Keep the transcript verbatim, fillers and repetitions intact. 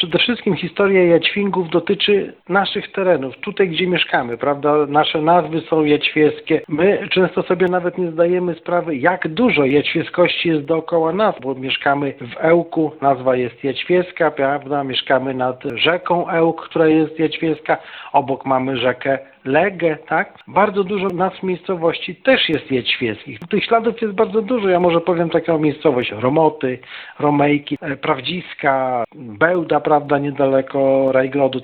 przede wszystkim historia jadźwingów dotyczy naszych terenów, tutaj gdzie mieszkamy, prawda? Nasze nazwy są jadźwieckie. My często sobie nawet nie zdajemy sprawy, jak dużo jadźwieskości jest dookoła nas, bo mieszkamy w Ełku, nazwa jest jadźwiecka, prawda? Mieszkamy nad rzeką Ełk, która jest jadźwiecka, obok mamy rzekę Legę, tak? Bardzo dużo nazw miejscowości też jest jadźwieckich. Tych śladów jest bardzo dużo. Ja może powiem taką miejscowość: Romoty, Romejki, Prawdziska, Bełda, prawda, niedaleko Rajgrodu.